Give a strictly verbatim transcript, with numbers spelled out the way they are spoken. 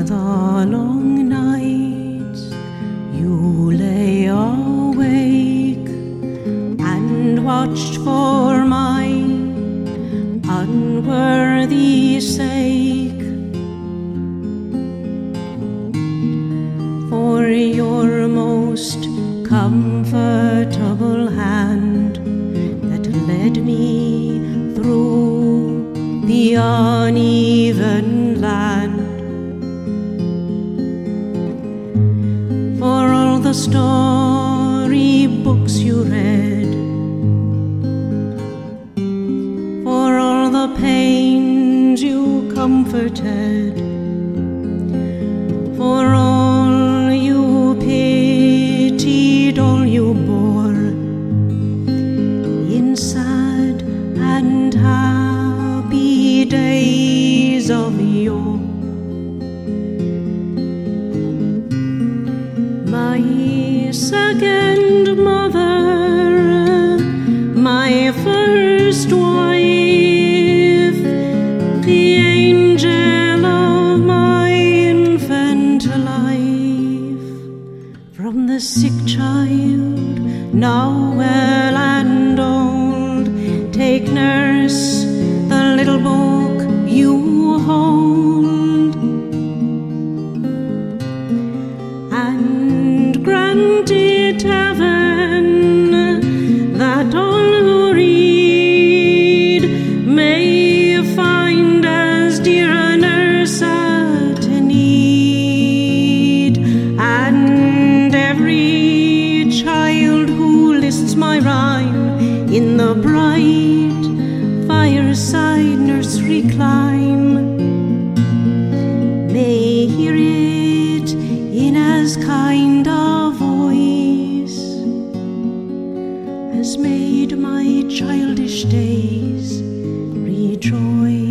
the long nights you lay awake and watched for my unworthy sake, for your most comfortable hand that led me through the uneven land, for all the story books you read, for all the pains you comforted, for all you pitied, all you bore in sad and happy days of yore. My second mother, my first wife, the angel of my infant life, from the sick child, now well and old, take nurse the little book you hold, and grant it heaven that all who read may find as dear a nurse at need, and every child who lists my rhyme in the bright fireside nursery clime may hear it in as kind a voice as made my childish days rejoice.